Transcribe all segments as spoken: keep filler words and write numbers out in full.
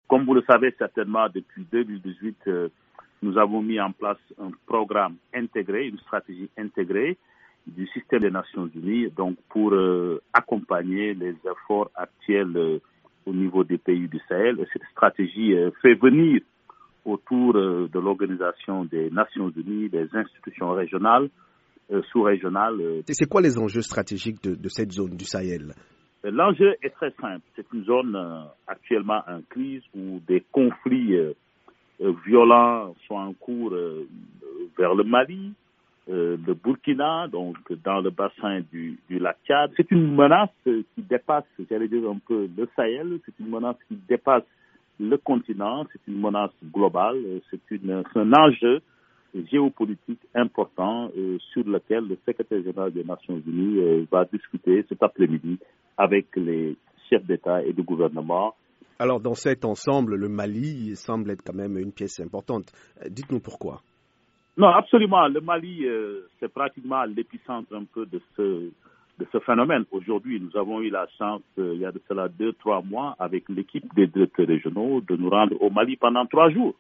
comme vous le savez certainement, depuis deux mille dix-huit, euh, nous avons mis en place un programme intégré, une stratégie intégrée du système des Nations Unies, donc pour euh, accompagner les efforts actuels euh, au niveau des pays du Sahel. Et cette stratégie euh, fait venir autour euh, de l'Organisation des Nations Unies des institutions régionales, euh, sous-régionales. Euh. C'est quoi les enjeux stratégiques de, de cette zone du Sahel? L'enjeu est très simple. C'est une zone euh, actuellement en crise où des conflits euh, euh, violents sont en cours euh, vers le Mali, euh, le Burkina, donc dans le bassin du, du lac Tchad. C'est une menace euh, qui dépasse, j'allais dire un peu, le Sahel. C'est une menace qui dépasse le continent. C'est une menace globale. C'est, une, c'est un enjeu géopolitique important euh, sur lequel le secrétaire général des Nations Unies euh, va discuter cet après-midi avec les chefs d'État et de gouvernement. Alors, dans cet ensemble, le Mali semble être quand même une pièce importante. Dites-nous pourquoi. Non, absolument. Le Mali, euh, c'est pratiquement l'épicentre un peu de ce, de ce phénomène. Aujourd'hui, nous avons eu la chance, euh, il y a de cela deux, trois mois, avec l'équipe des directeurs régionaux, de nous rendre au Mali pendant trois jours.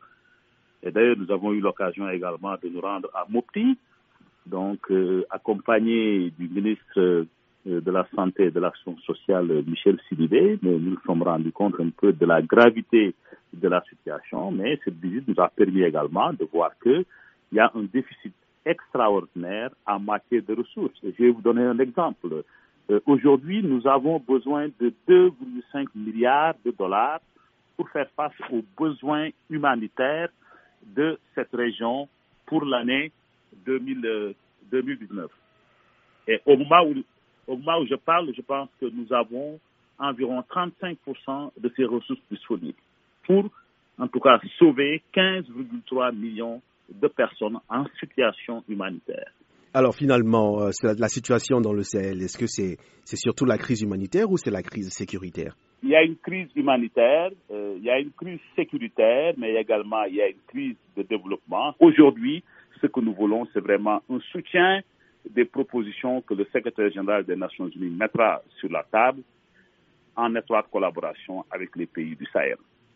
Et d'ailleurs, nous avons eu l'occasion également de nous rendre à Mopti, donc euh, accompagné du ministre euh, de la Santé et de l'Action sociale, Michel Sidibé. Mais nous nous sommes rendus compte un peu de la gravité de la situation. Mais cette visite nous a permis également de voir qu'il y a un déficit extraordinaire en matière de ressources. Et je vais vous donner un exemple. Euh, aujourd'hui, nous avons besoin de deux virgule cinq milliards de dollars pour faire face aux besoins humanitaires de cette région pour l'année deux mille dix-neuf. Et au moment où, au moment où je parle, je pense que nous avons environ trente-cinq pour cent de ces ressources disponibles pour, en tout cas, sauver quinze virgule trois millions de personnes en situation humanitaire. Alors finalement, euh, la situation dans le Sahel, est-ce que c'est, c'est surtout la crise humanitaire ou c'est la crise sécuritaire? Il y a une crise humanitaire, euh, il y a une crise sécuritaire, mais également il y a une crise de développement. Aujourd'hui, ce que nous voulons, c'est vraiment un soutien des propositions que le secrétaire général des Nations Unies mettra sur la table en étroite collaboration avec les pays du Sahel.